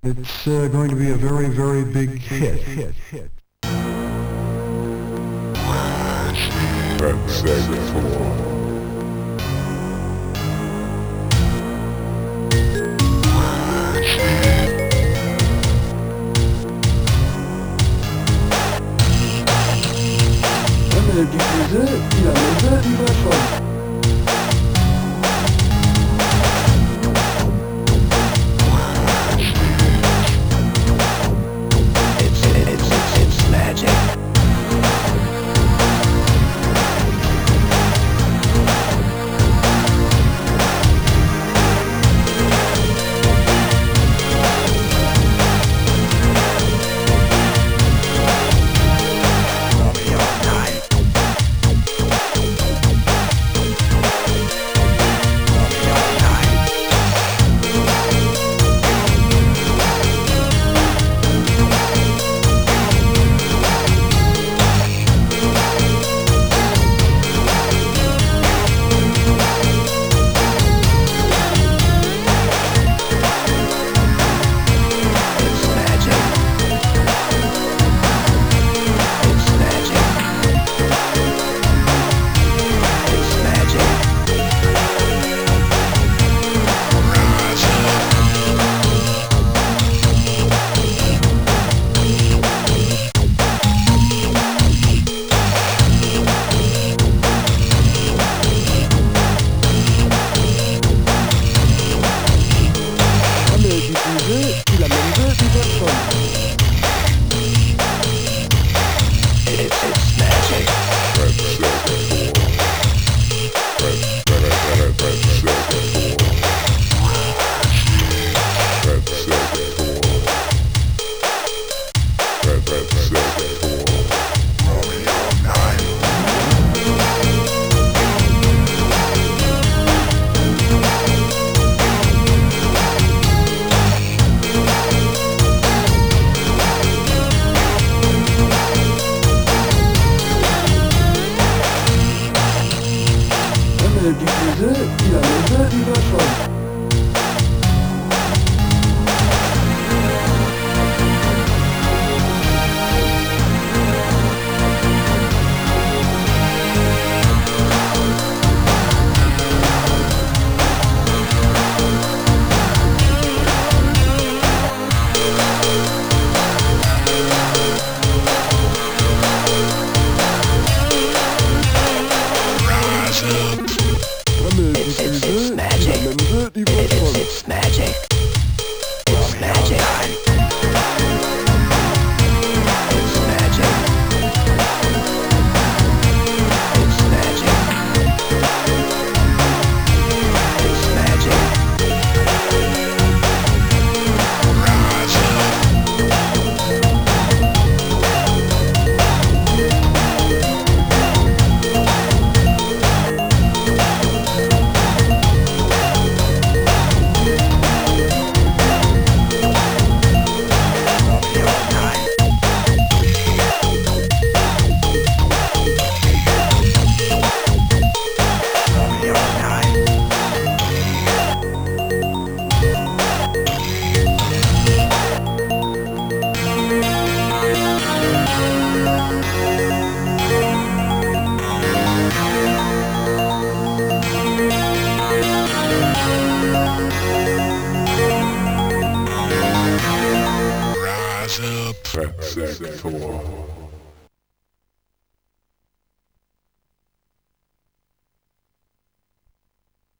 It's going to be a very, very big hit. That's segment 4. Diffusé, il a levé du vachon. It's magic. Diffusé, il a levé du vachon. It's magic. It's magic. It's magic. It's magic. It's magic. It's magic. Rise That's segment 4.